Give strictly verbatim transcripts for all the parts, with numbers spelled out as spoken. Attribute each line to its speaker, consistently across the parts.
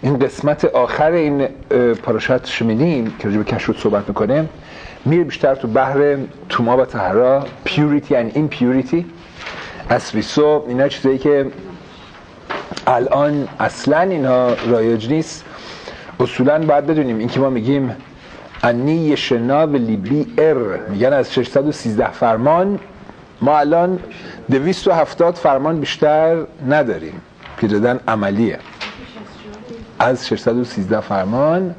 Speaker 1: این قسمت آخر این پاراشات شمینیم که راجع به کشوت صحبت میکنه میره بیشتر تو بحر توما و طهارا، پیوریتی and impurity، اسریسو، اینا چیزایی که الان اصلا اینا رایج نیست. اصولا باید بدونیم این که ما میگیم انی یشنا و لیبی ار، میگن از ششصد و سیزده فرمان، ما الان دویست و هفتاد فرمان بیشتر نداریم که جدن عملیه. از ششصد و سیزده فرمان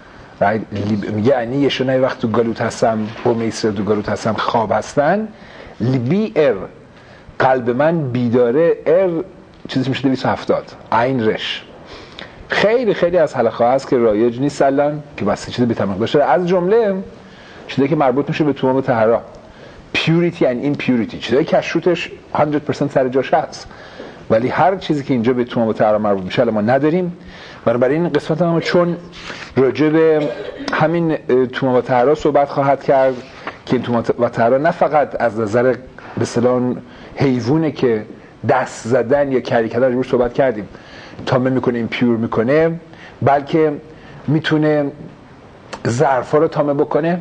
Speaker 1: میگه انی یشنا یه وقت تو گالوت هستم، قوم اسرائیل تو گالوت هستم خواب هستن، لیبی ار، قلب من بیداره، ار چیزی میشه دویست و هفتاد، عین رش. خیلی خیلی از حلقه ها هست که رایج نیست الان که بس چیزی بی‌تمام باشه، از جمله چیزی که مربوط میشه به توما و طهارا، پیوریتی and impurity، چیزایی که کشوتش صد درصد سر جاش هست، ولی هر چیزی که اینجا به توما و طهارا مربوط میشه الان ما نداریم. برای این قسمت ما چون راجع به همین توما و طهارا صحبت خواهد کرد که این توما و طهارا نه فقط از نظر به اصطلاح حیوانه که دست زدن یا کری کردن روش صحبت کردیم تامه میکنه، این پیور میکنه، بلکه میتونه ظرفا رو تامه بکنه،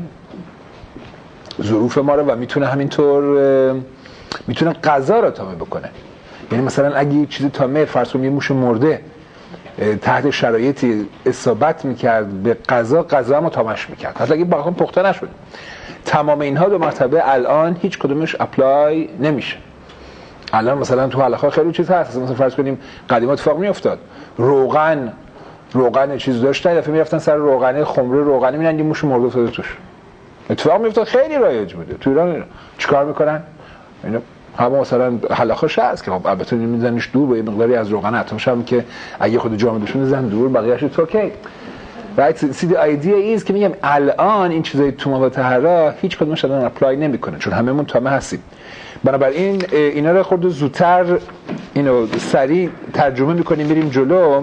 Speaker 1: ظروف ما رو، و میتونه همینطور میتونه غذا رو تامه بکنه. یعنی مثلا اگه یه چیزی تامه، فرض کنیم یه موش مرده تحت شرایطی اصابت میکرد به غذا، غذا هم تامش میکرد حتی اگه باقی پخته نشد. تمام اینها دو مرتبه الان هیچ کدومش اپلای نمیشه. الان مثلا تو حلقه خیلی چیز هست، مثلا فرض کنیم قدیما اتفاق میافتاد روغن روغن چیز داشتن، دفعه میرفتن سر روغنه، خمره روغنی میرن یه موش مرده افتاده توش، اتفاق میافتاد، خیلی رایج بوده. تو ایران چیکار میکنن؟ اینا همه مثلا حلقه‌ش هست که خب البته میزننش دور با یه مقداری از روغن اتمش هم که اگه خود جامدشون بزنن دور، بقیه‌اش اوکی. right see the idea is که میگم الان این چیزای توما و طهارا هیچ کدومش الان اپلای نمیکنه چون هممون تامه هستیم. بنابراین اینا رو خود زودتر اینو سریع ترجمه میکنیم میریم جلو.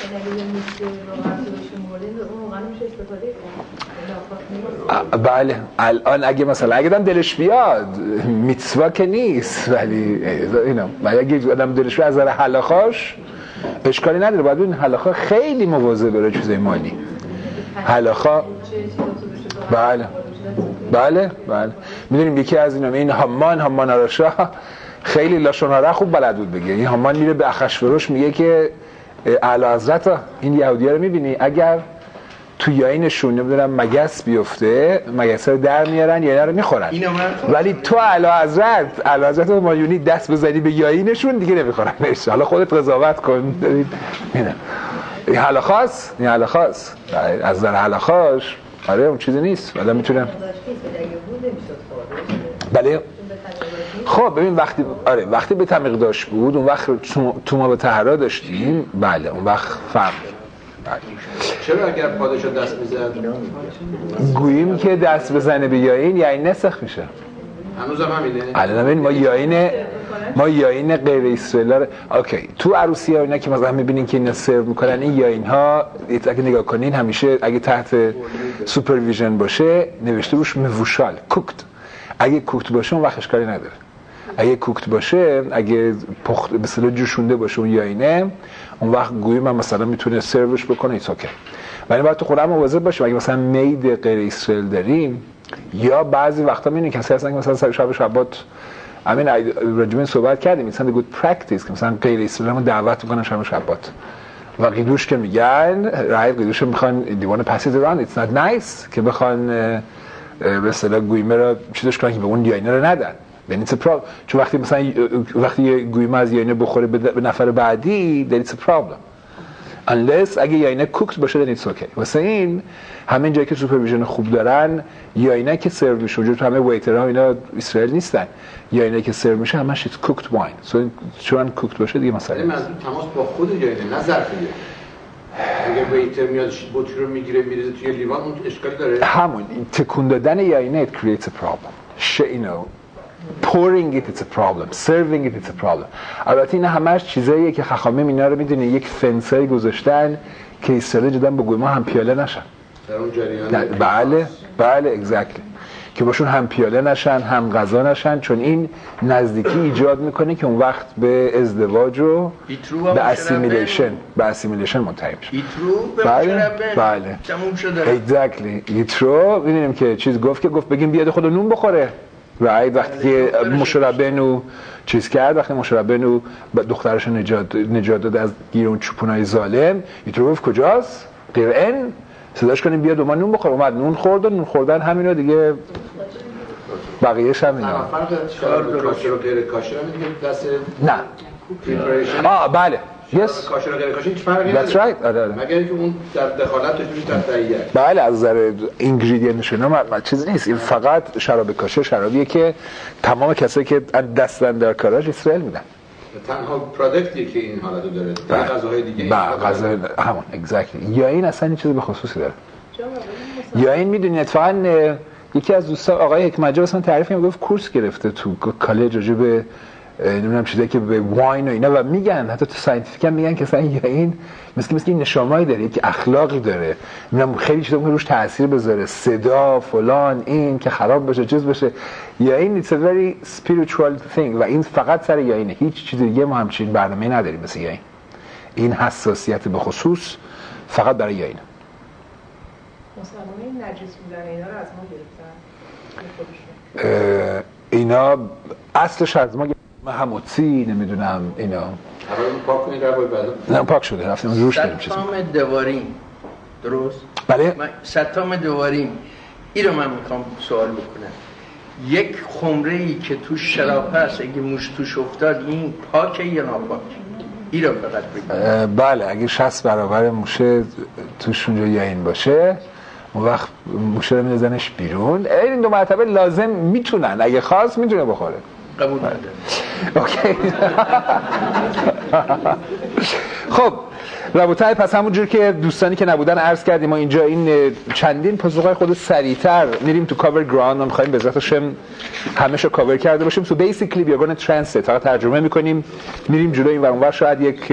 Speaker 1: بله الان اگه مثلا اگه آدم دلش بیاد میتسوا که نیست، ولی اینا ولی اگه آدم دلش بیاد از نظر حلاخاش اشکالی نداره. باید این حلاخا خیلی مواظب بره چیزای مالی. حلاخا بله بله بله میدونیم یکی از اینا این هامان هامان آراشا خیلی لاشوناره خوب بلد بود بگه. این هامان میره به اخشوروش میگه که اعلی حضرت این یهودی‌ها رو میبینی اگر تو یاینشون نمیدونم مگس بیفته مگس رو در میارن یا اینا رو میخورن، ولی تو اعلی حضرت اعلی حضرت مایونی دست بزنی به یاینشون دیگه نمیخورن. حالا خودت قضاوت کن. اینا این حالا خاص این حالا خاص از در حالا خاص آره اون چیزی نیست ولی میتونم بله. خب ببین وقتی آره وقتی به تمیق داشت بود اون وقت توما به طهارا داشتیم، بله اون وقت فرق. بله.
Speaker 2: چرا اگر پادشاه دست میزد
Speaker 1: گوییم که دست بزنه به یاین یعنی نسخ میشه؟
Speaker 2: هنوز هم همینه.
Speaker 1: الان ببین ما یاین ما یاین غیر اسرائیل اوکی تو عروسی ها اینا که مثلا میبینین که اینا سرو میکنن این یاین ها اگه نگاه کنین همیشه اگه تحت سوپرویژن باشه نوشته روش موشال کوکت، اگه کوکت باشه اون وقت اشکالی نداره. اگه کوکت باشه اگه پخت مثلا جوشونده باشه اون یاینه اون وقت گویی من مثلا میتونه سروش بکنه ایت اوکی. ولی باید تو خودمون مواظب باشیم اگه مثلا مید غیر اسرائیل داریم یا بعضی وقتا میبینین کسی هستن که مثلا سر شب شبات همین راجمن صحبت کردیم مثلا گود پرکتیس که مثلا غیر اسرائیل رو دعوت میکنن شب شبات و قیدوش که میگن رای قیدوش میخوان دیوانه پاسیز اراند ایتس نات نایس که بخوان به اصطلاح گویمه رو چیزش کنن که به اون یاینه رو ندن. یعنی it's a problem. چون وقتی مثلا وقتی یه گویمه از یاینه بخوره به نفر بعدی then it's a problem unless اگه یاینه کوکت باشه then it's okay. واسه این همین جایی که سوپرویژن خوب دارن یاینه که سرو میشه وجود همه ویترها اینا اسرائیل نیستن، یاینه که سرو میشه همش it's cooked wine. so چون کوکت باشه دیگه مثلا
Speaker 2: من تماس با خود یاینه نه ظرفیه. اگه ویتر میاد بطری رو میگیره میریزه توی لیوان اون اشکالی داره؟
Speaker 1: همون تکون دادن یاینه it creates a problem. you know pouring it it's a problem, serving it it's a problem. البته این همش چیزاییه که خخامه اینا رو میدونه یک فنسای گذاشتن که اسرائیل جدا با گویما هم پیاله نشن
Speaker 2: در اون جریان.
Speaker 1: بله بله exactly. که باشون هم پیاده نشن هم غذا نشن، چون این نزدیکی ایجاد میکنه که اون وقت به ازدواج و به اسیمیلیشن به اسیمیلیشن منتهی میشه.
Speaker 3: ایترو به
Speaker 1: بله بله
Speaker 3: تموم شده.
Speaker 1: exactly. ایترو می‌بینیم که چیز گفت که گفت بگیم بیاد خود نون بخوره. رایت وقتی که مشربنو چیز کرد، وقتی مشربنو دخترش نجات نجات داد از گیر اون چوپونای ظالم، ایترو گفت کجاست؟ قرن صداش کنیم بیاد و ما نون بخوره. اومد نون خورد و نون خوردن همینو دیگه بقیه‌اش هم اینا.
Speaker 2: فرق شراب کاشر و غیر کاشر میگه دست
Speaker 1: نه
Speaker 2: پریپریشن.
Speaker 1: آه بله یس
Speaker 2: کاشر و غیر کاشر هیچ فرقی
Speaker 1: نداره. That's right. آره آره.
Speaker 2: مگر اینکه اون در دخالت توش میشه در تهیه.
Speaker 1: بله از نظر اینگریدینتش اینا چیزی نیست. این فقط شراب کاشر شرابیه که تمام کسایی که دستن در کاراش اسرائیل میدن.
Speaker 2: تنها پروداکتی که این حالتو داره. غذاهای دیگه.
Speaker 1: بله غذا همون exactly. یا این اصلا این چیزی به خصوصی داره. یا این میدونید اتفاقا یکی از دوستان آقای حکمت‌جا واسه من تعریف کرد، گفت کورس گرفته تو کالج راجع به نمیدونم چیزایی که به واین و اینا و میگن حتی تو ساینتیفیک هم میگن که مثلا یا این مثل مثل این نشامایی داره که اخلاقی داره، میگم خیلی چیزا که روش تاثیر بذاره، صدا فلان این که خراب بشه چیز بشه. یا این it's a very spiritual thing و این فقط سر یا اینه، هیچ چیز دیگه ما همچین برنامه‌ای نداریم مثل یا این. این حساسیت به خصوص فقط برای یا اینه.
Speaker 4: مسلمان‌ها این نجس بودن اینا رو از ما گرفتن.
Speaker 1: اینا اصلش از ما هموتی نمیدونم اینا.
Speaker 2: اول پاک کنید رو بعد.
Speaker 1: نه پاک شده رفتیم روش داریم چیزی.
Speaker 3: ستام دواریم درست؟
Speaker 1: بله.
Speaker 3: من ستام دواریم این رو من میخوام سوال بکنم. یک خمره ای که توش شراب هست اگه موش توش افتاد این پاکه یا ناپاک؟ این رو فقط بگید.
Speaker 1: بله اگه شصت برابر موشه توش اونجا یا این باشه اون وقت موشه رو میزنش بیرون. این دو مرتبه لازم میتونن اگه خواست میتونه بخوره.
Speaker 3: قبول نداره.
Speaker 1: اوکی. خب رابطه پس همونجور که دوستانی که نبودن عرض کردیم ما اینجا این چندین پاسخهای خود سریعتر میریم تو کاور گراند و میخوایم به ذات شم همه‌شو کاور کرده باشیم. سو بیسیکلی بیا گون ترنسلیت فقط ترجمه میکنیم میریم جلو این ور اون ور شاید یک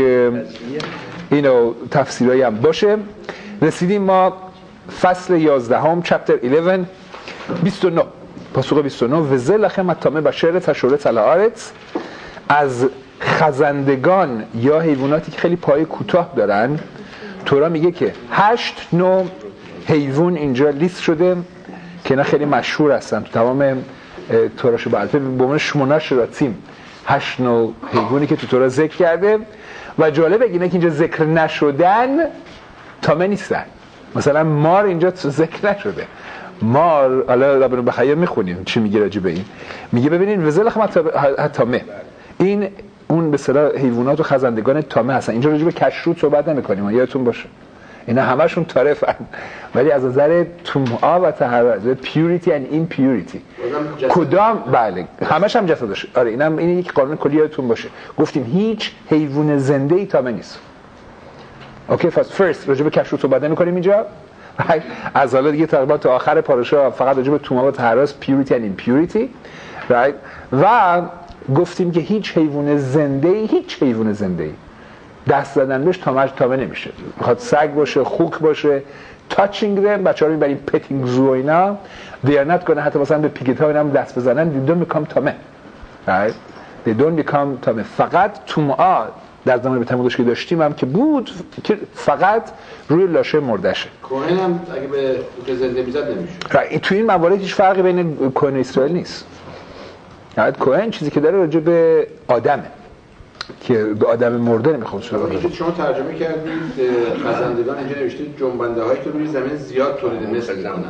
Speaker 1: اینو تفسیرایی هم باشه. رسیدیم ما فصل یازدهم چپتر یازده بیست و نه پاسخ بیست و نه وزه لخم التامه بشر تشورت الارت از خزندگان یا حیواناتی که خیلی پای کوتاه دارن. تورا میگه که هشت نوع حیوان اینجا لیست شده که اینا خیلی مشهور هستن تو تمام توراشو به الفه به عنوان شموناش راتیم هشت نوع حیوانی که تو تورا ذکر کرده و جالب اینه که اینجا ذکر نشدن تامه نیستن. مثلا مار اینجا ذکر نشده. مار حالا لابنو بخیر میخونیم چی میگه راجع به این. میگه ببینین وزل تامه این اون به اصطلاح حیوانات و خزندگان تامه هستن. اینجا راجع به کشروت صحبت نمی‌کنیم یادتون باشه اینا همشون طرفن ولی از نظر طمع و طهارت پیوریتی اند ایمپیوریتی کدام بله همش هم جسدش. آره اینم این یک قانون کلی یادتون باشه گفتیم هیچ حیوان زنده‌ای تامه نیست. اوکی فاست فرست راجع به کشروت صحبت نمی‌کنیم اینجا. از حالا دیگه تقریبا تا آخر پاراشا فقط راجع به طمع و طهارت پیوریتی اند ایمپیوریتی رایت و گفتیم که هیچ حیوان زنده‌ای هیچ حیوان زنده‌ای دست زدن بهش تامه تامه نمیشه. میخواد سگ باشه خوک باشه تاچینگ them بچه‌ها رو میبریم پتینگ زو اینا دیانت کنه حتی مثلا به پیگت ها اینا دست بزنن they don't become تامه right they don't become تامه. فقط طمع در زمان به تمودش که داشتیم هم که بود که فقط روی لاشه مردشه.
Speaker 2: کوهن هم اگه به که زنده میزد نمیشه.
Speaker 1: تو این موارد هیچ فرقی بین کوهن اسرائیل نیست. یعنی کوهن چیزی که داره راجع به آدمه که به آدم مرده نمیخواد شده.
Speaker 2: اینجا شما ترجمه کردید خزندگان اینجا نوشته جنبنده هایی که روی زمین زیاد تولید مثل میکنن.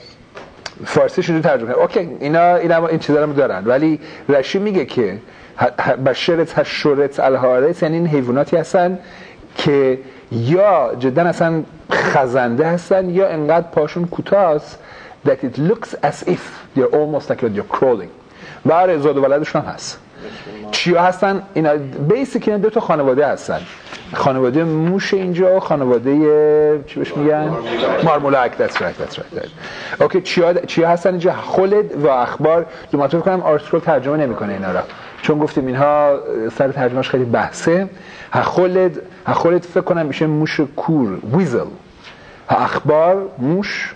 Speaker 1: فارسی شده ترجمه. اوکی اینا اینا این چیزا رو دارن ولی رشی میگه که بشرت هشورت الهارت یعنی این حیواناتی هستن که یا جدا اصلا خزنده هستن یا انقدر پاشون کوتاست that it looks as if they're almost like they're crawling. و زاد و ولدشون هم هست. چیا هستن؟ اینا بیسیکلی دو تا خانواده هستن. خانواده موش اینجا و خانواده چی بهش میگن؟ مارمولاک. that's right that's right. اوکی چیا چیا هستن اینجا؟ خلد و اخبار. دو مرتبه کنم آرتیکل ترجمه نمیکنه اینا را چون گفتیم اینها سر ترجمهش خیلی بحثه. خلد خلد فکر کنم میشه موش کور ویزل. اخبار موش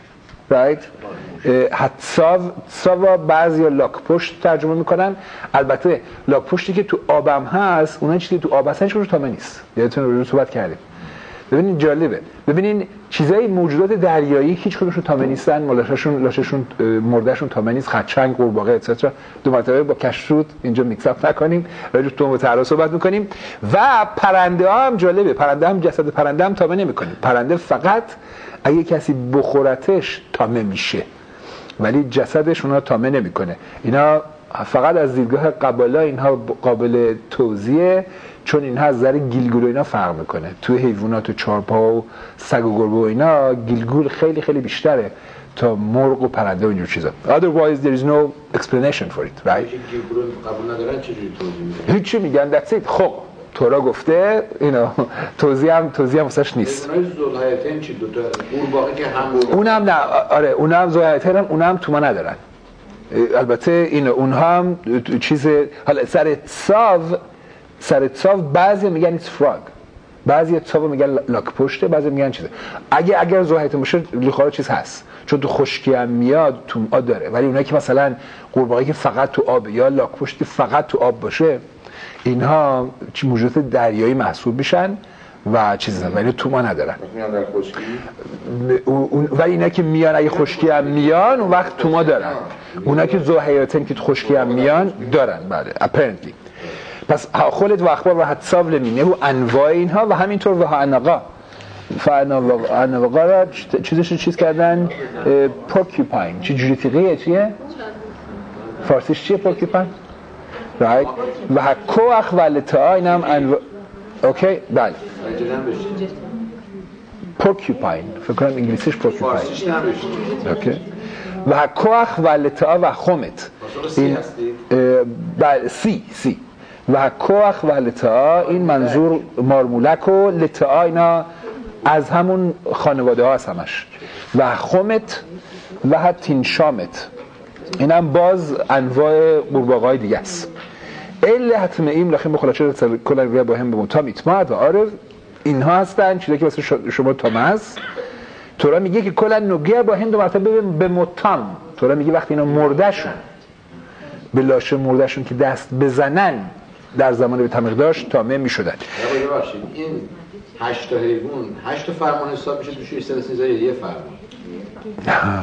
Speaker 1: right حتساو ساوا بعضی لاک پشت ترجمه میکنن. البته لاک پشتی که تو آبم هست اونها چیزی تو آب هستن چون تامه نیست. یادتون رو صحبت کردیم. ببینید جالبه، ببینین چیزای موجودات دریایی هیچ کدومشون تامه نیستن، مالاششون لاششون مردهشون تامه نیست، خرچنگ، قورباغه اتسترا. دو مرتبه با کشروت اینجا میکس اپ نکنیم، راجع تو متعارف صحبت میکنیم. و پرنده ها هم جالبه، پرنده هم جسد پرنده هم تامه نمیکنه. پرنده فقط اگه کسی بخورتش تامه میشه، ولی جسدش اونا تامه نمیکنه. اینا فقط از دیدگاه قبالا اینها قابل توزیعه، چون اینها از نظر گیلگول و اینا فرق میکنه. توی حیوانات و چهارپا و سگ و گربه و اینا گیلگول خیلی خیلی بیشتره تا مرغ و پرنده و اینجور چیزا. Otherwise there is no explanation for it, right?
Speaker 2: گیلگول قبول ندارن چجوری توضیح میدن؟
Speaker 1: هیچی میگن that's it. خب تورا گفته اینا توضیح هم توضیح هم واسش نیست.
Speaker 2: اونای ذوالحیاتین چی دوتا قورباغه که هم
Speaker 1: اونم نه، آره اونم ذوالحیاتین هم اونم توما ندارن. البته این اونها هم چیز حالا سر ساو سر ساو بعضی میگن it's frog، بعضی ساو میگن لاک پشته، بعضی میگن چیزه. اگه اگر ذوالحیاتین باشه لخوارا چیز هست، چون تو خشکی هم میاد تو آب داره. ولی اونایی که مثلا قورباغه که فقط تو آب یا لاک پشتی فقط تو آب باشه، اینها موجودات دریایی محسوب میشن و چیزا، ولی تو ما ندارن.
Speaker 2: میان در خشکی
Speaker 1: ولی اینا که میان اگه خشکی هم میان اون وقت تو ما دارن. اونا که ذوالحیاتین که خشکی هم میان دارن. بله apparently. پس خلد و اخبار و حدساب لمینه و انواع اینها و همینطور و عنقا فعنقا را چیزش چیز کردن پورکیوپاین. چی جوری تیغیه چیه؟ فارسیش چیه پورکیوپاین؟ right و حکوخ و لتا اینم انواع. اوکی بله پورکیوپاین، فکر کنم انگلیسیش پورکیوپاین. اوکی و حکوخ و لتا و خمت این بله سی سی و حکوخ و لتا این منظور مارمولک و لتا اینا از همون خانواده ها هست همش. و خمت و حتین شامت اینم باز انواع قورباغه‌های دیگه است. اله حتم ایم لخیم بخلاچه کلا روی با هم به متا میتماد و عارف اینها هستن چیزی که واسه شما تامه هست. تورا میگه که کلا نگیه با هم دو مرتبه به متام. تورا میگه وقتی اینا مردهشون به لاشه مردهشون که دست بزنن در زمان به تمیق داشت تامه میشدن.
Speaker 2: ببخشید این هشت تا حیوان هشت تا فرمان حساب میشه توش استثنایی یه فرمان؟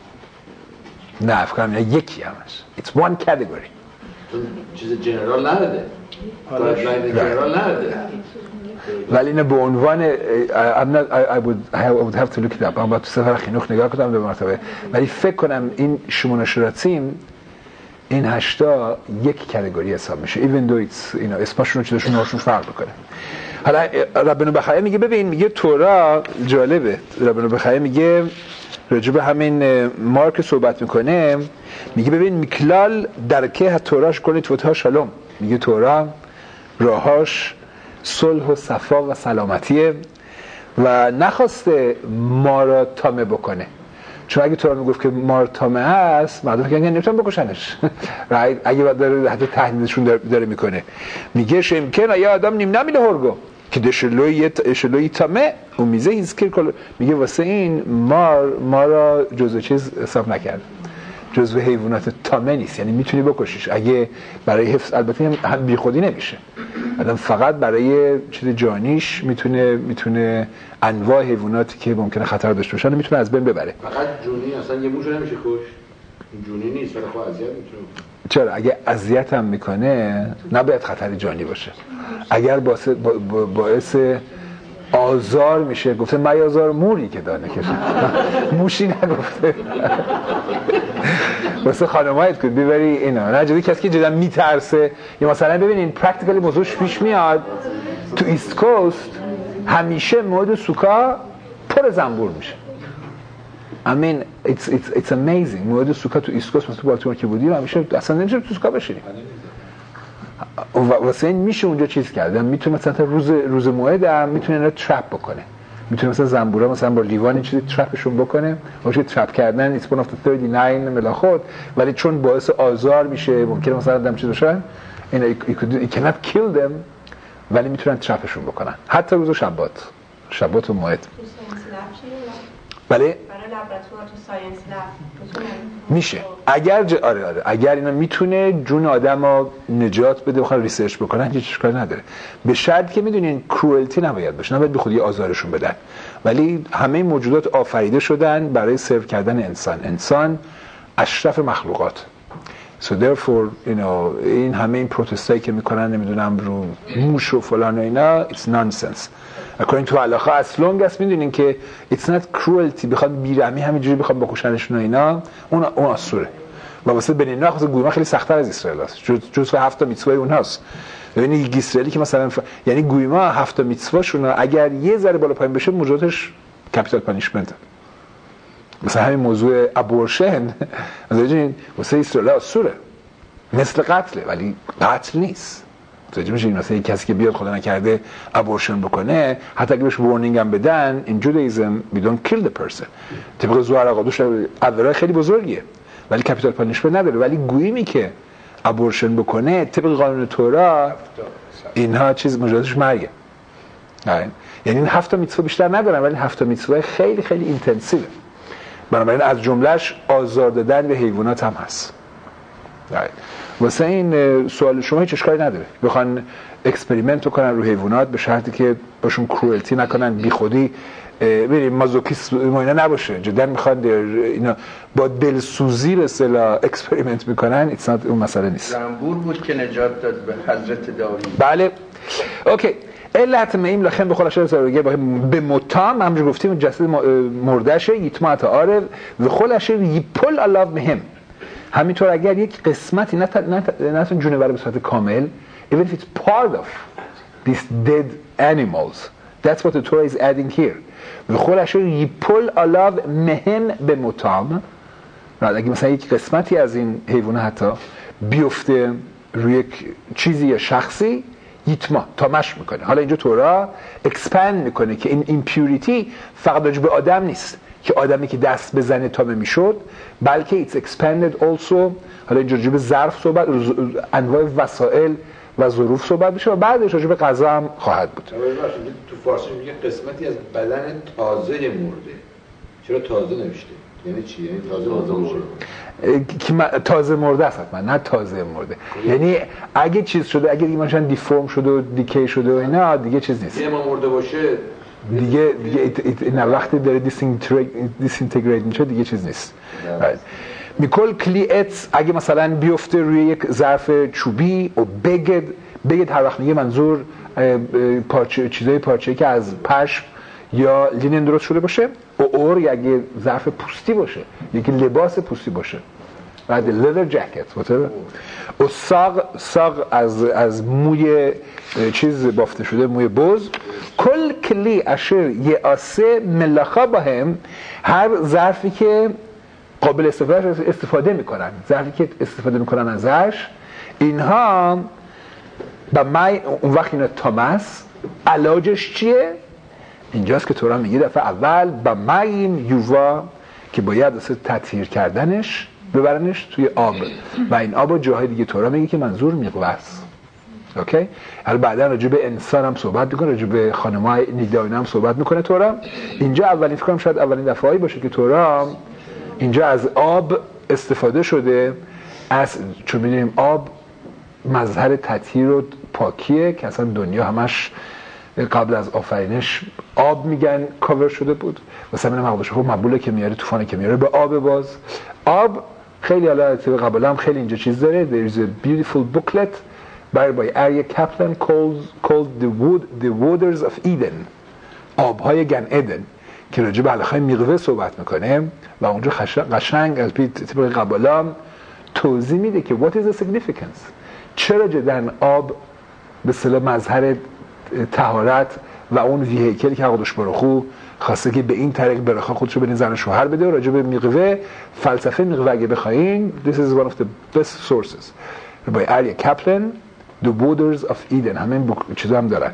Speaker 1: نه نه فکر کنم یکی همش. It's one category.
Speaker 2: چیز جنرال نداده. گایدلاین جنرال نداده.
Speaker 1: ولی اینه به عنوان I'm not I, I would I would have to look it up. من باید تو سفر خینوخ نگاه کنم دو مرتبه. ولی فکر کنم این شموناشراتیم این هشتا یک کاتگوری حساب میشه. even though it's اینا اسمشون چیزشون هاشون فرق میکنه. حالا ربنا بخیر میگه ببین میگه تورا جالبه. ربنا بخیر میگه راجب همین مارک صحبت میکنه، میگه ببین میکلال درکه توراش کنید توتا شالوم. میگه تورا راهاش صلح و صفا و سلامتیه و نخواسته ما را تامه بکنه. چون اگه تورا میگفت که ما را تامه هست مردم فکر کنن نمیتونن بکشنش اگه بعد داره حتی تهدیدشون داره, داره میکنه. میگه شمکن یا آدم نیم نمیله هرگو که دشلوی اشلوی تامه و میزه هیزکر کل. میگه واسه این مار ما را جزو چیز حساب نکرد، جزو حیوانات تامه نیست. یعنی میتونی بکشیش اگه برای حفظ، البته هم بی خودی نمیشه، آدم فقط برای چیز جانیش میتونه میتونه انواع حیواناتی که ممکنه خطر داشته باشن میتونه از بین ببره.
Speaker 2: فقط جونی اصلا یه موش نمیشه کشت. جونی نیست ولی خب اذیت میتونه.
Speaker 1: چرا اگه اذیت هم میکنه نباید خطر جانی باشه. اگر باعث باعث آزار میشه، گفته میازار موری که دانه کشه موشی نگفته. واسه خانمایت کنید ببری اینا نه جدی کسی که جدا میترسه. یا مثلا ببینین پرکتیکلی موضوعش پیش میاد تو ایست کوست همیشه مود سوکا پر زنبور میشه. I mean it's it's it's amazing. مود سوکا تو ایست کوست مثلا تو بالتیمور که بودیم همیشه اصلا نمیشه تو سوکا بشینیم. واسه این میشه اونجا چیز کردن. میتونه مثلا روز روز موعد هم میتونه اینا ترپ بکنه. میتونه مثلا زنبورا مثلا با لیوان چیزی ترپشون بکنه. باشه ترپ کردن it's one of the thirty-nine ملاخوت، ولی چون باعث آزار میشه ممکنه مثلا آدم چیز بشن اینا you could you cannot kill them، ولی میتونن ترپشون بکنن حتی روز شبات شبات و موعد. بله
Speaker 4: لابراتوار تو ساینس لب
Speaker 1: میشه اگر ج... آره آره اگر اینا میتونه جون آدمو نجات بده بخواد ریسرچ بکنن هیچ اشکالی نداره، به شرطی که میدونین کروئلتی نباید باشه، نباید به خودی آزارشون بدن. ولی همه موجودات آفریده شدن برای سرو کردن انسان. انسان اشرف مخلوقات. So therefore you know این همه این پروتستایی که میکنن نمیدونم رو موش و فلان و اینا it's nonsense. according to علاقه as long as میدونین که it's not cruelty بخواد بیرحمی همینجوری بخواد بکشنشون و اینا اون اون آسوره. و واسه بنینا خاصه گویما خیلی سخت‌تر از اسرائیل است. جز جزء هفت میتسوای اونهاست. ببینید اسرائیلی که مثلا ف... یعنی گویما هفت میتسواشون اگر یه ذره بالا پایین بشه موجودش کپیتال پانیشمنت. مثلا همین موضوع ابورشن مثلا واسه اسرائیل آسوره. مثل قتله ولی قتل نیست. توجه میشین مثلا یک کسی که بیاد خدا نکرده ابورشن بکنه حتی اگه بهش وارنینگ هم بدن in Judaism we don't kill the person. طبق زوار آقادوش عذرای خیلی بزرگیه ولی کپیتال پانیشمنت نداره. ولی گویمی که ابورشن بکنه طبق قانون تورا اینها چیز مجازش مرگه. یعنی این هفت میتسوا بیشتر ندارن ولی هفت میتسوا خیلی خیلی اینتنسیوه. بنابراین از جملهش آزار دادن به حیوانات هم هست. واسه این سوال شما هیچ اشکالی نداره بخوان اکسپریمنت کنن رو حیوانات به شرطی که باشون کروئلتی نکنن، بی خودی ببینید مازوکیسم اینا نباشه. جدا میخوان اینا با دلسوزی به اصطلاح اکسپریمنت میکنن ایتس نات اون مسئله نیست.
Speaker 3: زنبور بود که نجات داد به حضرت داوود.
Speaker 1: بله اوکی. علت میم لخن به خلاصه سرگه به متام همونجوری گفتیم جسد مردهشه یتمات عارف و خلاصه یپل الله بهم. همینطور اگر یک قسمتی نه نه نه جونور به صورت کامل even if it's part of these dead animals that's what the Torah is adding here و خلاصه یپل الله مهم به متام. اگه مثلا یک قسمتی از این حیوانات حتی بیفته روی یک چیزی یا شخصی یتما تامش میکنه. حالا اینجا تورا اکسپند میکنه که این ایمپیوریتی فقط راجع به آدم نیست که آدمی که دست بزنه تامه میشد بلکه it's expanded also. حالا اینجا راجع به ظرف صحبت انواع وسایل و ظروف صحبت میشه و بعدش راجع به غذا هم خواهد بود.
Speaker 2: تو فارسی میگه قسمتی از بدن تازه مرده. چرا تازه نوشته؟ یعنی چی؟ یعنی تازه مرده
Speaker 1: که تازه مرده است حتما نه تازه مرده. یعنی اگه چیز شده اگه دیگه مثلا دیفورم شده و دیکی شده و اینا دیگه چیز نیست.
Speaker 2: یه ما مرده باشه
Speaker 1: دیگه دیگه نه وقتی داره دیسینتگریت میشه دیگه چیز نیست. میکل کلیت اگه مثلا بیفته روی یک ظرف چوبی و بگد بگد هر وقت میگه منظور پارچه چیزای پارچه‌ای که از پشم یا لینن درست شده باشه و اور یا اگه ظرف پوستی باشه یکی لباس پوستی باشه بعد لیدر جکت whatever و ساق ساق از از موی چیز بافته شده موی بز کل کلی اشر یاسه ملخا باهم هر ظرفی که قابل استفاده استفاده میکنن ظرفی که استفاده میکنن ازش اینها با مای اون وقت اینا تامس علاجش چیه؟ اینجاست که تورا میگه دفعه اول با مایم یووا که باید واسه تطهیر کردنش ببرنش توی آب و این آب جاهای دیگه تورا میگه که منظور میقوه است. اوکی؟ حالا بعدا راجع به انسان هم صحبت میکنه، راجع به خانم‌های نیداینا هم صحبت میکنه تورا. اینجا اولین فکر کنم شاید اولین دفعه‌ای باشه که تورا اینجا از آب استفاده شده از چون می‌دونیم آب مظهر تطهیر و پاکیه که اصلا دنیا همش قبل از آفرینش آب میگن کاور شده بود واسه همین مقدش خب مبوله که میاره طوفان که میاره به آب باز آب خیلی حالا قبلا هم خیلی اینجا چیز داره. there is a beautiful booklet by by Arya Kaplan called called the wood the waters of Eden آبهای گن ادن که راجع به علاقه میقوه صحبت میکنه و اونجا قشنگ از طبق قبلا توضیح میده که what is the significance چرا جدن آب به اصطلاح مظهر طهارت و اون ویهیکلی که قدوس برخو خواسته که به این طریق برخا خودشو به زن شوهر بده و راجع به میقوه فلسفه میقوه اگه بخواین this is one of the best sources by Arya Kaplan the waters of Eden همین چیزا هم دارن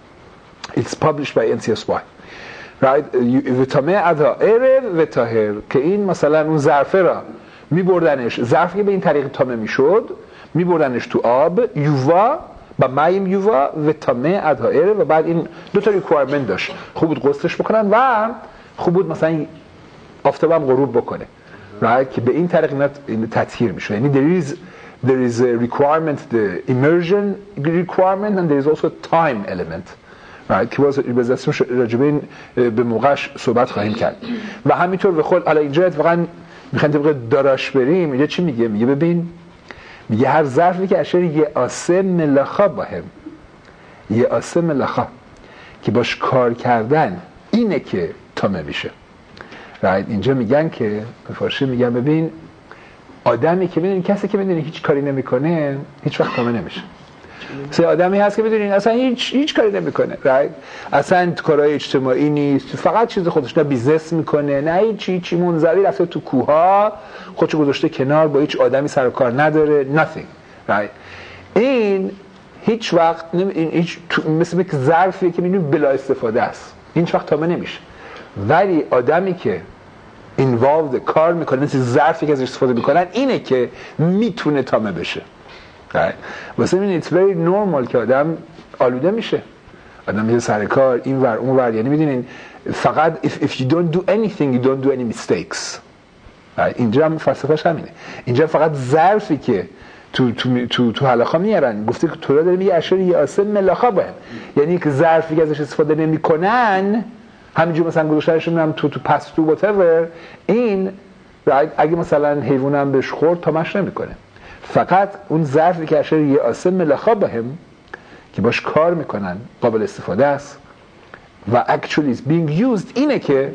Speaker 1: it's published by ان سی اس وای right ویتامین ادا اره و طاهر که این مثلا اون ظرفه را میبردنش ظرفی به این طریق تامه میشد میبردنش تو آب یووا با مایم یووا و تامه ادهائره و بعد این دو تا ریکوایرمنت داشت خوب بود غسلش بکنن و خوب بود مثلا آفتابم غروب بکنه right؟ که به این طریق اینا تطهیر میشه. یعنی there is there is a requirement, the immersion requirement and there is also a time element right؟ که باز بذاریم راجبه این به موقعش صحبت خواهیم کرد. و همینطور به خود حالا اینجا اتفاقا میخوایم طبق داراش بریم. اینجا چی میگه؟ میگه ببین، میگه هر ظرفی که اشاره یه آسه ملخا باهم، یه آسه ملخا که باش کار کردن اینه که تامه میشه right؟ اینجا میگن که به فارسی میگن ببین آدمی که میدونی کسی که میدونی هیچ کاری نمیکنه هیچ وقت تامه نمیشه. مثل آدمی هست که میدونین اصلا هیچ هیچ کاری نمیکنه right؟ اصلا کارهای اجتماعی نیست، فقط چیز خودش، نه بیزنس میکنه نه هیچ هیچی، منزوی رفته تو کوها خودشو گذاشته کنار، با هیچ آدمی سر و کار نداره nothing right؟ این هیچ وقت نمی... این هیچ مثل یک ظرفیه که میدونی بلا استفاده است، این هیچ وقت تامه نمیشه. ولی آدمی که involved کار میکنه، مثل ظرفی که ازش استفاده میکنن، اینه که میتونه تامه بشه right؟ واسه این it's very normal که آدم آلوده میشه، آدم میشه سر کار این ور اون ور. یعنی میدونین فقط if, if you don't do anything you don't do any mistakes right؟ اینجا هم فلسفه‌اش همینه. اینجا فقط ظرفی که تو تو تو تو حلقه میارن، گفته که تورا داره میگه اشاره یاسه ملاخا باید، یعنی که ظرفی که ازش استفاده نمیکنن همینجور مثلا گذاشتنشون هم تو تو پستو whatever این right؟ اگه مثلا حیوانم بهش خورد تامش نمیکنه، فقط اون ظرفی که اشاره یاسه ملاخا باهم که باش کار میکنن قابل استفاده است و actually is being used اینه که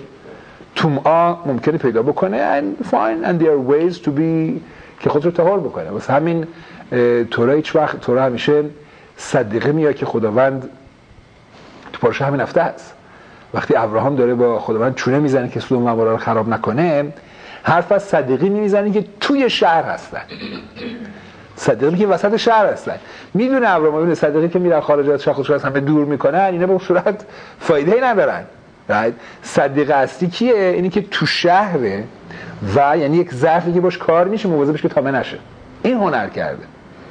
Speaker 1: تومعا ممکنه پیدا بکنه and fine and there are ways to be که خود رو طهار بکنه. واسه همین تورا هیچ وقت تورا همیشه صدقه میاد که خداوند تو پارشه همین هفته هست وقتی ابراهام داره با خداوند چونه میزنه که سدوم و عمورا رو خراب نکنه، حرف از صدقه میزنه که توی شهر هستن، صدقه که وسط شهر هستن. میدونه ابراهام میدونه صدقه که میرن خارج از شهر خودشون از همه دور میکنن اینا به صورت فایده ای ندارن right؟ صدقه اصلی کیه؟ اینی که تو شهره و یعنی یک ظرفی که باش کار میشه، مواظبش که تامه نشه. این هنر کرده،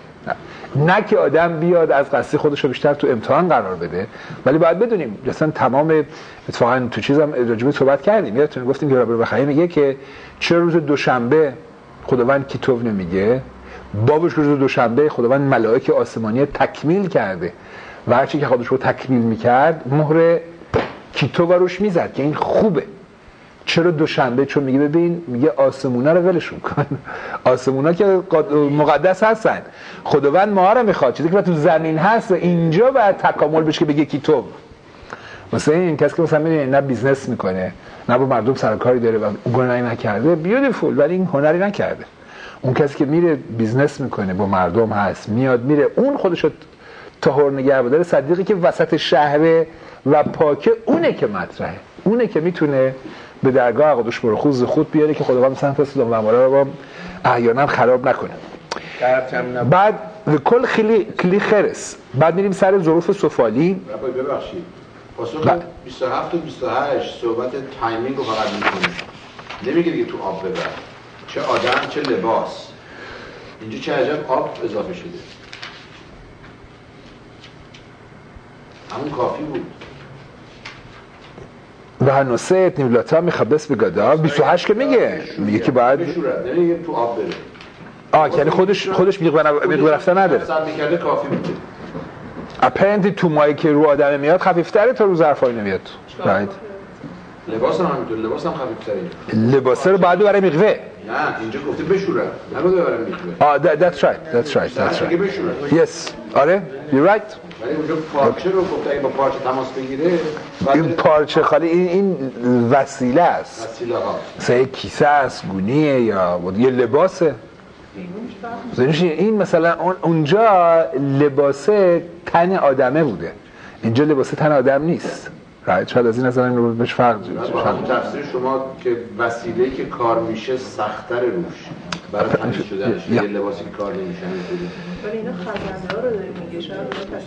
Speaker 1: نه که آدم بیاد از قصد خودش رو بیشتر تو امتحان قرار بده. ولی باید بدونیم مثلا تمام اتفاقا تو چیزام راجع صحبت کردیم، یادتونه گفتیم که رابر بخاری میگه که چه روز دوشنبه خداوند کتاب نمیگه، بابش روز دوشنبه خداوند ملائکه آسمانی تکمیل کرده و هر چی که خودش رو تکمیل میکرد مهر کتاب روش میزد که این خوبه. چرا دوشنبه؟ چون میگه ببین، میگه آسمونا رو ولشون کن، آسمونا که مقدس هستن، خداوند ما رو میخواد چیزی که تو زمین هست و اینجا باید تکامل بشه که بگه کتاب. مثلا این کسی که مثلا میدونی نه بیزنس میکنه نه با مردم سرکاری داره و گناهی نکرده بیوتیفول، ولی این هنری نکرده. اون کسی که میره بیزنس میکنه با مردم هست میاد میره اون خودش رو طهور نگه داره، صدیقی که وسط شهر و پاکه، اونه که مطرحه، اونه که میتونه به درگاه قدوش برخوز خود بیاره که خداوند مثلا سدوم و عمورا رو با احیانا خراب نکنه. بعد کل خلی کلی خرس. بعد میریم سر ظروف سفالی.
Speaker 2: ببخشید پاسخ بیست و هفت و بیست و هشت صحبت تایمینگ رو فقط میکنه، نمیگه دیگه تو آب ببر، چه آدم چه لباس. اینجا چه عجب آب اضافه شده، همون کافی بود.
Speaker 1: و هنوسه نیولاتا میخبس به گدا بیست و هشت که میگه میگه که باید
Speaker 2: بشورد، نمیگه تو آب بره.
Speaker 1: آه یعنی خودش خودش میگه رفتن نداره،
Speaker 2: سر میکرده کافی بود.
Speaker 1: اپرنتی تو مایی که رو آدم میاد خفیفتره تا رو ظرفای نمیاد. رایت.
Speaker 2: لباس هم همینطور، لباس هم خفیفتره.
Speaker 1: لباس رو بعد ببره میقوه.
Speaker 2: نه اینجا گفته بشورد، نگفته ببره میقوه.
Speaker 1: آه that's right that's right that's right. Yes. آره you're right.
Speaker 2: ولی اونجا پارچه رو گفته اگه با پارچه تماس بگیره،
Speaker 1: این پارچه خالی این این وسیله است.
Speaker 2: وسیله ها.
Speaker 1: مثلا کیسه است، گونیه یا یه لباسه. این مثلا اونجا لباسه تن آدمه بوده، اینجا لباسه تن آدم نیست. رایت شاید از این نظر رو بهش فرق
Speaker 2: تفسیر شما که وسیله‌ای که کار میشه سخت‌تر روش برای تمیز شدنش، یه لباسی که کار نمیشه.
Speaker 4: ولی اینا خزنده ها رو داره میگه، شاید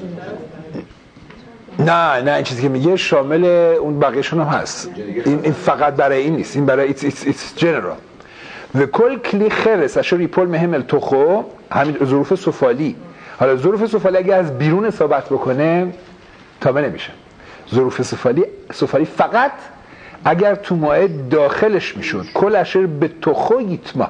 Speaker 1: نه نه این چیزی که میگه شامل اون بقیه‌شون هم هست. این, این فقط برای این نیست، این برای it's it's it's general. و کل کلی خرس اشار ریپول مهم التخو، همین ظروف سفالی. حالا ظروف سفالی اگه از بیرون اصابت بکنه تابه نمیشه. ظروف سفالی سفالی فقط اگر توماه داخلش میشد کل اشر به تخو یتما،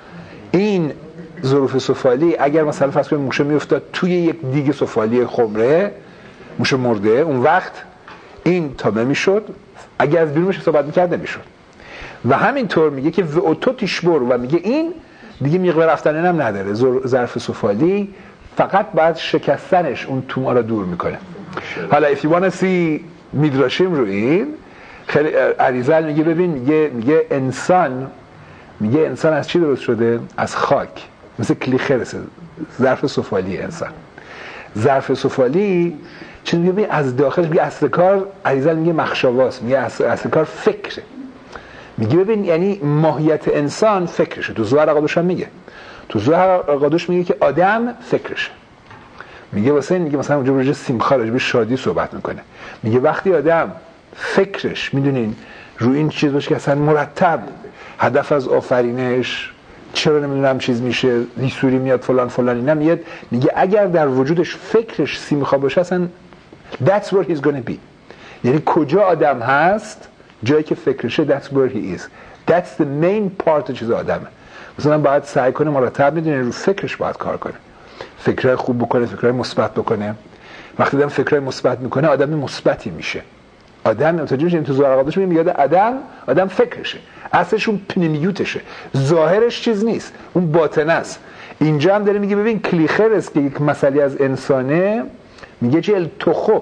Speaker 1: این ظروف سفالی اگر مثلا فرض کنیم موشه میافتاد توی یک دیگ سفالی خمره، موشه مرده، اون وقت این تابه میشد، اگر از بیرونش صحبت میکرد نمیشد. و همینطور میگه که و اتو تیشبر، و میگه این دیگه مقدار رفتن هم نداره، ظرف سفالی فقط بعد شکستنش اون توما رو دور میکنه. حالا if you wanna see میدراشیم رو این خیلی عریضل میگه ببین، میگه میگه انسان میگه انسان از چی درست شده؟ از خاک، مثل کلیخرسه ظرف سفالی انسان. ظرف سفالی چی میگه؟ ببین از داخلش میگه اصل کار، عریضل میگه مخشواست، میگه اصل, اصل کار فکره. میگه ببین یعنی ماهیت انسان فکرشه. تو زهر قادوش هم میگه، تو زهر قادوش میگه که آدم فکرشه. میگه واسه این میگه مثلا اونجا راجع سیمخا، راجع به شادی صحبت میکنه. میگه وقتی آدم فکرش میدونین رو این چیز باشه که اصلا مرتب هدف از آفرینش چرا نمیدونم چیز میشه، لیسوری میاد فلان فلان اینا میاد، میگه اگر در وجودش فکرش سیمخا باشه اصلا that's where he's gonna be. یعنی کجا آدم هست؟ جایی که فکرشه that's where he is. That's the main part چیز آدمه. مثلا باید سعی کنه مرتب میدونه رو فکرش باید کار کنه، فکرای خوب بکنه، فکرای مثبت بکنه. وقتی آدم فکرای مثبت میکنه آدم مثبتی میشه. آدم متوجه میشه تو زرقادش میگه آدم آدم فکرشه، اصلش اون پنیمیوتشه، ظاهرش چیز نیست، اون باطنه است. اینجا هم داره میگه ببین کلیخرس که یک مسئله از انسانه، میگه چه التخو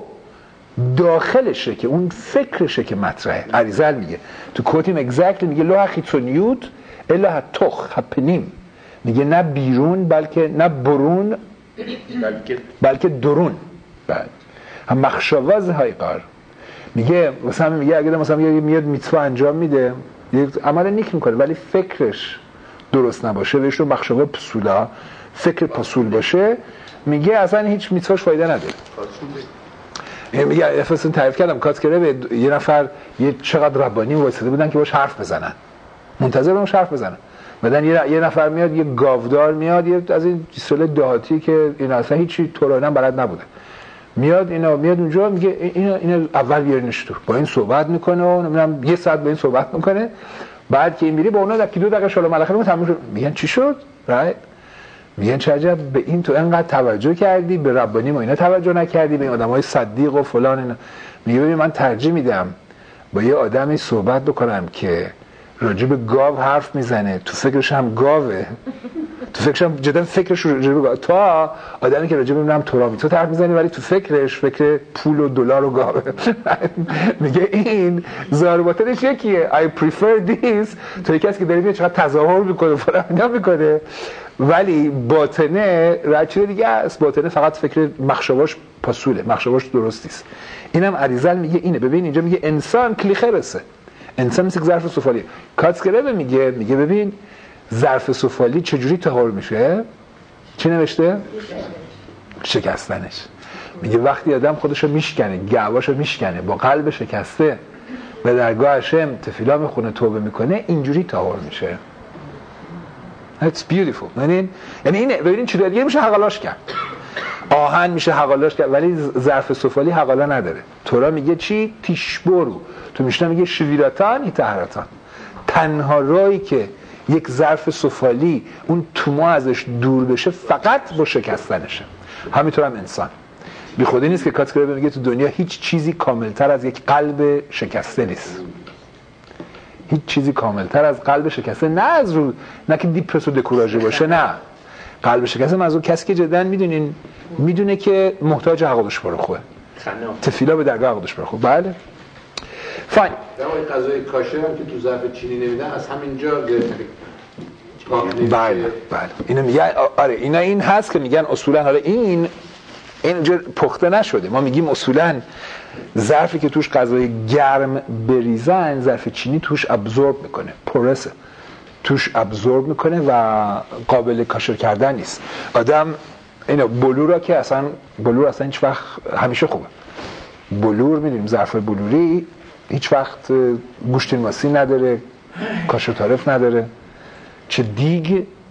Speaker 1: داخلشه که اون فکرشه که مطرحه. عریضل میگه تو کوتیم اگزکتلی میگه لو خیتونیوت الا تخ هپنیم، میگه نه بیرون بلکه نه برون بلکه بلکه درون. بعد هم مخشواز های قار میگه مثلا میگه اگه مثلا میاد میتوا انجام میده، یک عمل نیک میکنه ولی فکرش درست نباشه، بهش رو مخشوا پسولا، فکر پسول باشه، میگه اصلا هیچ میتواش فایده نداره. میگه افسون تعریف کردم کاتکره به یه نفر یه چقدر ربانی وایساده بودن که باش حرف بزنن، منتظر باش حرف بزنن. بعدن یه یه نفر میاد، یه گاودار میاد، یه از این سال دهاتی که این اصلا هیچی تورانم بلد نبوده، میاد اینا میاد اونجا میگه اینا اینا اول بیارینش تو، با این صحبت میکنه و نمیدونم یه ساعت با این صحبت میکنه. بعد که این میری با اونا در دو دقیقه شلو ملخه تموم شد. میگن چی شد؟ رایت میگن چه عجب به این تو انقدر توجه کردی، به ربانی ما اینا توجه نکردی، به این آدمای صدیق و فلان اینا. میگه ببین من ترجیح میدم با یه آدمی صحبت بکنم که راجع به گاو حرف میزنه، تو فکرش هم گاوه، تو فکرش هم جدا فکرش راجع به گاو، تا آدمی که راجع به نمیدونم ترامی تو حرف میزنه ولی تو فکرش فکر پول و دلار و گاوه. میگه این ظاهر باطنش یکیه. I prefer this تو یکی کسی که داره میاد چقدر تظاهر میکنه فلان اینا میکنه، ولی باطنه رچه دیگه است. باطنه فقط فکر مخشواش پاسوله، مخشواش درست است. اینم عریضل میگه اینه. ببین اینجا میگه انسان کلیخرسه، انسان مثل ظرف سفالی. کاتسکرب میگه میگه ببین ظرف سفالی چجوری طهور میشه؟ چی نوشته؟ شکستنش. میگه وقتی آدم خودشو میشکنه، گعباشو میشکنه، با قلب شکسته به درگاه هشم تفیلا میخونه، توبه میکنه، اینجوری طهور میشه. It's beautiful. یعنی یعنی اینه. ببینین چی دیگه میشه حقالاش کرد. آهن میشه حقالاش کرد ولی ظرف سفالی حقالا نداره. تورا میگه چی؟ تیشبرو. تو میشنه میگه شویراتان ای طهارتان. تنها راهی که یک ظرف سفالی اون توما ازش دور بشه فقط با شکستنشه. همینطور هم انسان. بی خودی نیست که کاتکرب میگه تو دنیا هیچ چیزی کاملتر از یک قلب شکسته نیست. هیچ چیزی کاملتر از قلب شکسته، نه از رو نه که دیپرس و دکوراژه باشه، نه قلب شکسته منظور کسی که جدا میدونین میدونه که محتاج عقدش برو خوبه، تفیلا به درگاه عقدش برو خوب. بله فاین.
Speaker 2: در واقع غذای کاشر هم که تو ظرف چینی نمیدن از همینجا
Speaker 1: بله بله اینا میگن آره اینا این هست که میگن اصولا حالا این اینجا پخته نشده، ما میگیم اصولا ظرفی که توش غذای گرم بریزن ظرف چینی توش ابزورب میکنه، پورسه، توش ابزورب میکنه و قابل کاشر کردن نیست. آدم اینا بلورا که اصلا بلور اصلا هیچ وقت همیشه خوبه. بلور میدونیم ظرف بلوری هیچ وقت گوشت ماسی نداره، کاشر تعرف نداره، چه دیگ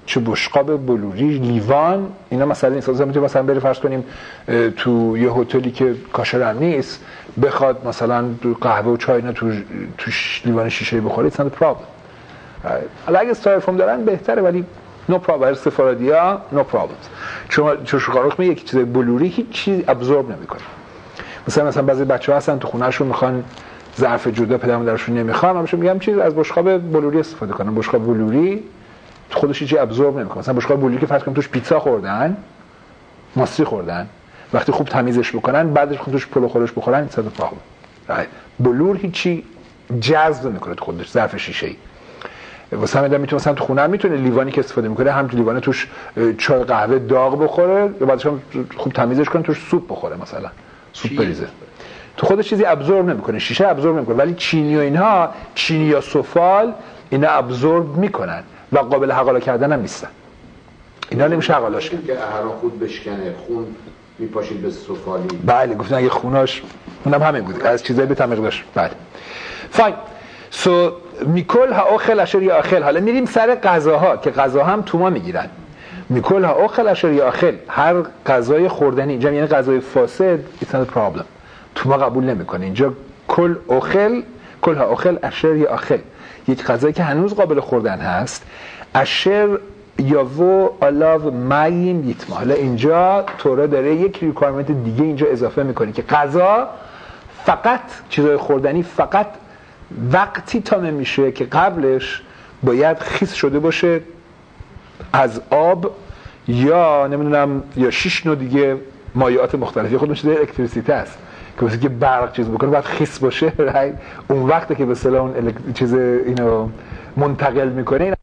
Speaker 1: چه بشقاب بلوری، لیوان، اینا مثلا نیست. مثلا مثلا بری فرض کنیم تو یه هتلی که کاشر هم نیست بخواد مثلا قهوه و چای اینا تو توش لیوان شیشه بخوره، it's not a problem. حالا اگه استایروفوم دارن بهتره، ولی no problem. سفارادیا no problems. چون چون شوکارخ میگه یک چیز بلوری هیچ چیز ابزورب نمیکنه. مثلا مثلا بعضی بچه‌ها هستن تو خونه‌شون میخوان ظرف جدا، پدر مادرشون نمیخوان، همشون میگم چیز از بشقاب بلوری استفاده کنن. بشقاب بلوری خودش هیچ ابزورب نمیکنه. مثلا بشقاب بلوری که فرض کنیم توش پیتزا خوردن، ماسی خوردن، وقتی خوب تمیزش بکنن بعدش خودش توش پلو خورش بخورن، این صد پاهم. بلور هیچی جذب نمیکنه تو خودش، ظرف شیشه‌ای. واسه همین میتونه مثلا تو خونه میتونه لیوانی که استفاده میکنه هم تو لیوان توش چای قهوه داغ بخوره، یا بعدش هم خوب تمیزش کنه توش سوپ بخوره، مثلا سوپ بریزه. تو خودش چیزی ابزورب نمیکنه، شیشه ابزورب نمیکنه، ولی چینی و اینها، چینی یا سفال اینا ابزورب میکنن و قابل حقاله کردن هم نیستن. اینا نمیشه حقاله‌اش کرد.
Speaker 2: که هر خود بشکنه خون میپاشید به سفالی.
Speaker 1: بله گفتن اگه خوناش اونم همین بود که از چیزای به تمیق داشت. بله فاین. سو میکل ها اوخل اشر یا اخل. حالا میریم سر غذاها که غذا هم توما میگیرن. میکل ها اوخل اشر یا اخل، هر غذای خوردنی اینجا یعنی غذای فاسد it's not a problem. توما قبول نمیکنه. اینجا کل اوخل، کل ها اوخل اشر یا اخل، یک غذایی که هنوز قابل خوردن هست. اشر یا و آلاو مایم یتما. حالا اینجا تورا داره یک ریکوایرمنت دیگه اینجا اضافه میکنه که غذا فقط چیزای خوردنی فقط وقتی تامه میشه که قبلش باید خیس شده باشه از آب یا نمیدونم یا شش نوع دیگه مایعات مختلفی. خودش چیز الکتریسیته است که واسه که برق چیز بکنه باید خیس باشه. اون وقته که به اصطلاح اون الک... چیز اینو منتقل میکنه. این